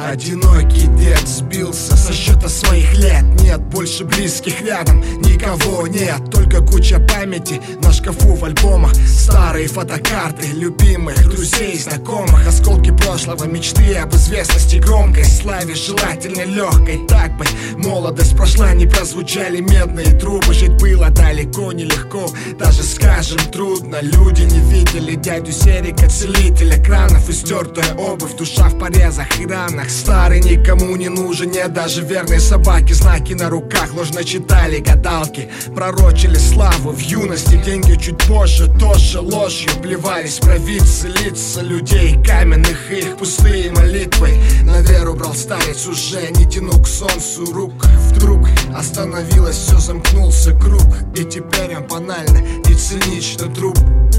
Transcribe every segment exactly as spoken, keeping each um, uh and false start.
Одинокий дед сбился со счета своих лет. Нет больше близких рядом, никого нет. Только куча памяти на шкафу в альбомах. Старые фотокарты любимых друзей, знакомых. Осколки прошлого, мечты об известности громкой, славе желательно легкой. Так бы молодость прошла, не прозвучали медные трубы. Жить было далеко нелегко, даже скажем трудно. Люди не видели дядю Серика, целителя кранов. И стертая обувь, душа в порезах и ранах. Старый никому не нужен, нет даже верной собаки. Знаки на руках ложно читали гадалки. Пророчили славу в юности, деньги чуть позже. Тоже ложью плевались провидцы, лица людей каменных, их пустые молитвы. На веру брал старец, уже не тяну к солнцу рук. Вдруг остановилось все, замкнулся круг. И теперь он банально и цинично труп.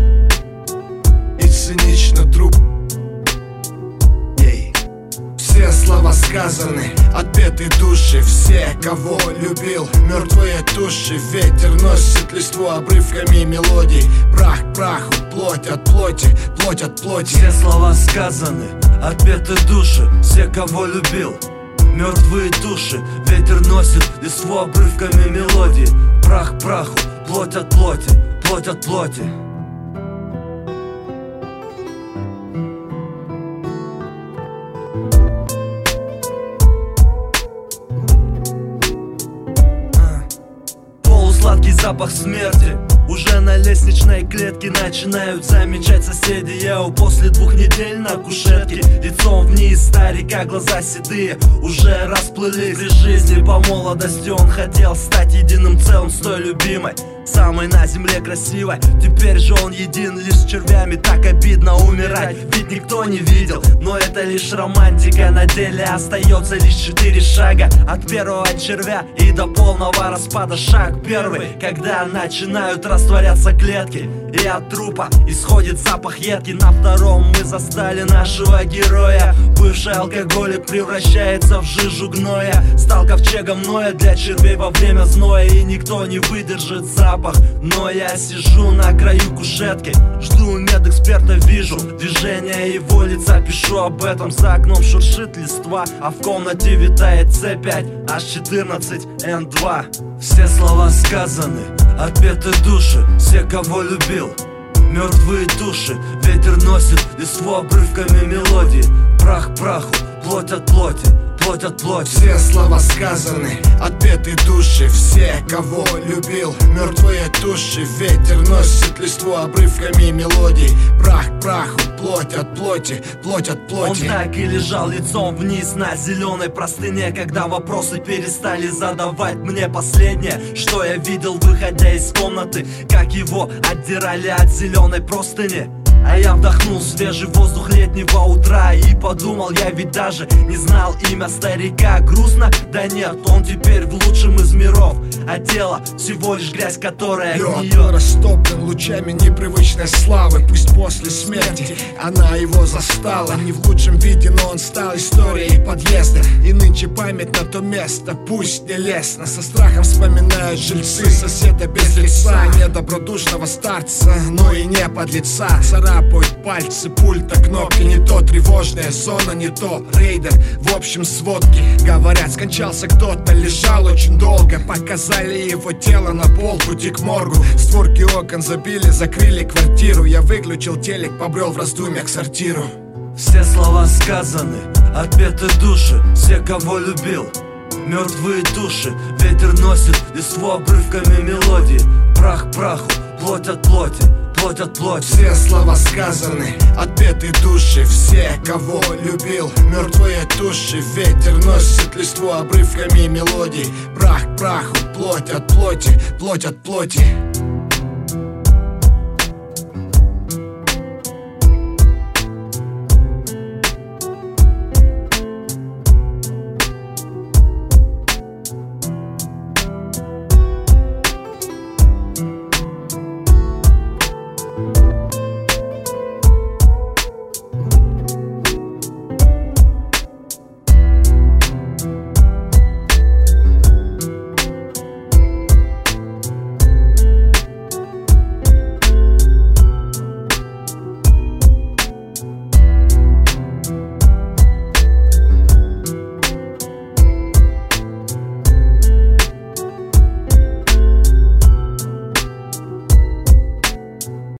И цинично труп. Все слова сказаны, отпеты души. Все, кого любил, мертвые туши. Ветер носит листву обрывками мелодий. Прах к праху, плоть от плоти, плоть от плоти. Все слова сказаны, отпеты души. Все, кого любил, мертвые души. Ветер носит листву обрывками мелодий. Прах к праху, плоть от плоти, плоть от плоти. Сладкий запах смерти уже на лестничной клетке начинают замечать соседи. Еу, после двух недель на кушетке, лицом вниз старика, глаза седые уже расплылись. При жизни по молодости он хотел стать единым целым с той любимой, самой на земле красивой. Теперь же он един лишь с червями. Так обидно умирать, ведь никто не видел. Но это лишь романтика, на деле остается лишь четыре шага. От первого червя и до полного распада. Шаг первый, когда начинают растворяться клетки, и от трупа исходит запах едкий. На втором мы застали нашего героя. Бывший алкоголик превращается в жижу гноя. Стал ковчегом Ноя для червей во время зноя. И никто не выдержит запах. Но я сижу на краю кушетки, жду медэксперта, вижу движение его лица. Пишу об этом, за окном шуршит листва, а в комнате витает С пять H четырнадцать N два. Все слова сказаны, отпеты души. Все, кого любил, мертвые души. Ветер носит листву обрывками мелодии. Прах к праху, плоть от плоти, плоть от плоти. Все слова сказаны, отпеты души. Все, кого любил, мертвые души. Ветер носит листву обрывками мелодий. Прах к праху, плоть от плоти, плоть от плоти. Он так и лежал лицом вниз на зеленой простыне, когда вопросы перестали задавать мне. Последнее, что я видел, выходя из комнаты, как его отдирали от зеленой простыни. А я вдохнул свежий воздух летнего утра и подумал, я ведь даже не знал имя старика. Грустно? Да нет, он теперь в лучшем из миров, а тело всего лишь грязь, которая гниет. Лед растоплен лучами непривычной славы. Пусть после смерти она его застала не в лучшем виде, но он стал историей подъезда. И нынче память на то место пусть не лестно. Со страхом вспоминают жильцы соседа без лица, недобродушного старца, но и не подлеца. Царапают пальцы пульта, кнопки не то, тревожная зона не то, рейдер. В общем сводки говорят, скончался кто-то, лежал очень долго. Показали его тело на пол, пути к моргу. Створки окон забили, закрыли квартиру. Я выключил телек, побрел в раздумьях к сортиру. Все слова сказаны, отпеты души. Все, кого любил, мертвые души. Ветер носит листву обрывками мелодии. Прах к праху, плоть от плоти, плоть от плоти. Все слова сказаны, отпеты души. Все, кого любил, мертвые души. Ветер носит листву обрывками мелодий. Прах к праху, плоть от плоти, плоть от плоти.